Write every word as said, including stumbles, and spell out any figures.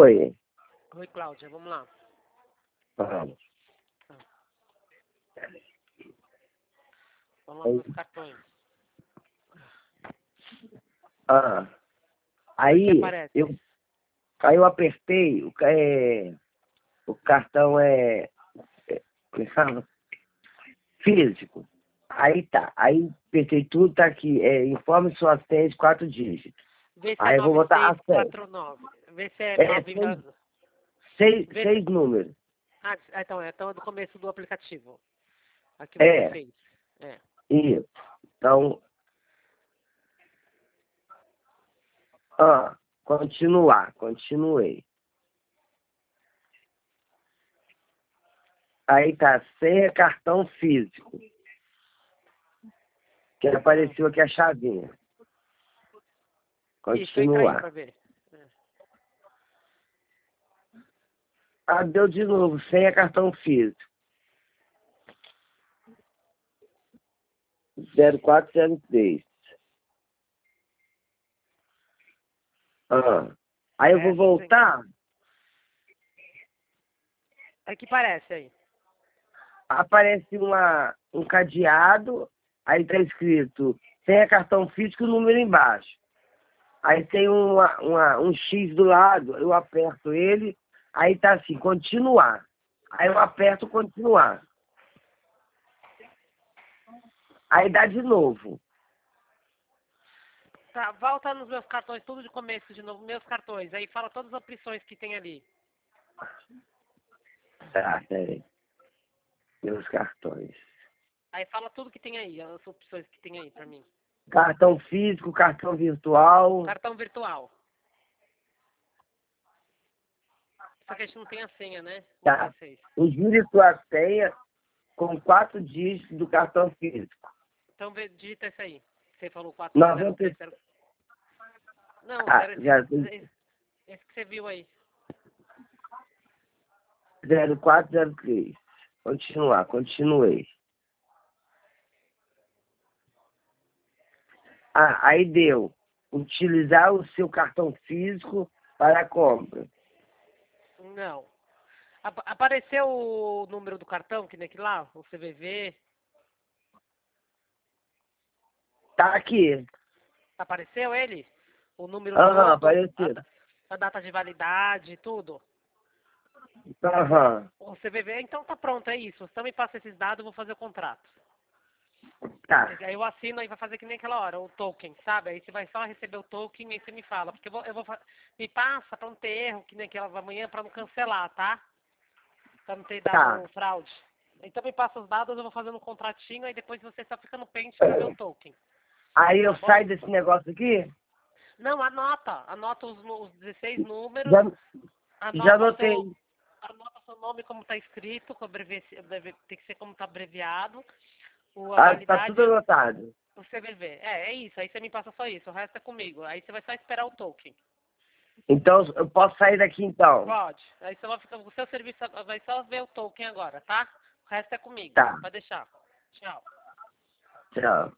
Oi. Oi, Cláudia, vamos lá. Vamos. Vamos lá nos meus cartões. Ah. O que Aí aparece? eu, aí eu apertei, o, ca- é, o cartão é, é, como é que fala? Físico. Aí tá, aí apertei tudo, tá aqui, é, informe sua senha de quatro dígitos. Vê se é Aí eu vou nove botar seis a senha. quatro nove. Vê se é É, nove. seis, seis, Vê se... seis números. Ah, então é, então é do começo do aplicativo. Aqui você É, fez. É. isso. Então, ah, continuar, continuei. Aí tá, senha cartão físico. Que apareceu aqui a chavinha. Isso, entra aí Continuar. pra ver. É. Ah, deu de novo, senha cartão físico. zero quatro zero três. Ah. Aí eu vou É, sim. voltar, É que parece aí. aparece uma, um cadeado, aí tá escrito senha cartão físico e o número embaixo. Aí tem uma, uma, um X do lado, eu aperto ele, aí tá assim, continuar. Aí eu aperto continuar. Aí dá de novo. Tá, volta nos meus cartões, tudo de começo de novo. Meus cartões. Aí fala todas as opções que tem ali. Tá, peraí. Meus cartões. Aí fala tudo que tem aí, as opções que tem aí pra mim. Cartão físico, cartão virtual. Cartão virtual. Só que a gente não tem a senha, né? O Tá. dezesseis. Ugire sua senha com quatro dígitos do cartão físico. Então vê, digita esse aí. Você falou quatro zero noventa. três zero. Não, Ah, zero, já esse, esse que você viu aí. zero quatro zero três. Continuar, continuei. Ah, aí deu. Utilizar o seu cartão físico para a compra. Não. Ap- apareceu o número do cartão, que nem aquele lá, o C V V. Tá aqui. Apareceu ele? O número Aham, todo, a, apareceu. da- a data de validade, tudo. Aham. O C V V, então tá pronto, é isso. Você também passa esses dados, eu vou fazer o contrato. Tá. Aí eu assino e vai fazer que nem aquela hora, o token, sabe? Aí você vai só receber o token e aí você me fala. Porque eu vou, eu vou fa- me passa pra não ter erro, que nem aquela da manhã, pra não cancelar, tá? Pra não ter Tá. dado fraude. Então me passa os dados, eu vou fazendo um contratinho, aí depois você só fica no pente pra ver o token. Aí eu Tá bom? saio desse negócio aqui? Não, anota. Anota os, nu- os dezesseis números, Já, já anota o seu. anotei. Anota seu nome como está escrito, com abrevia- abreve- tem que ser como está abreviado, o, a Ah, tá validade, tudo anotado. o C V V. É, é isso, aí você me passa só isso, o resto é comigo. Aí você vai só esperar o token. Então eu posso sair daqui então. Pode. Aí você vai ficar, o seu serviço vai só ver o token agora, tá? O resto é comigo. Tá. Pode deixar. Tchau. Tchau.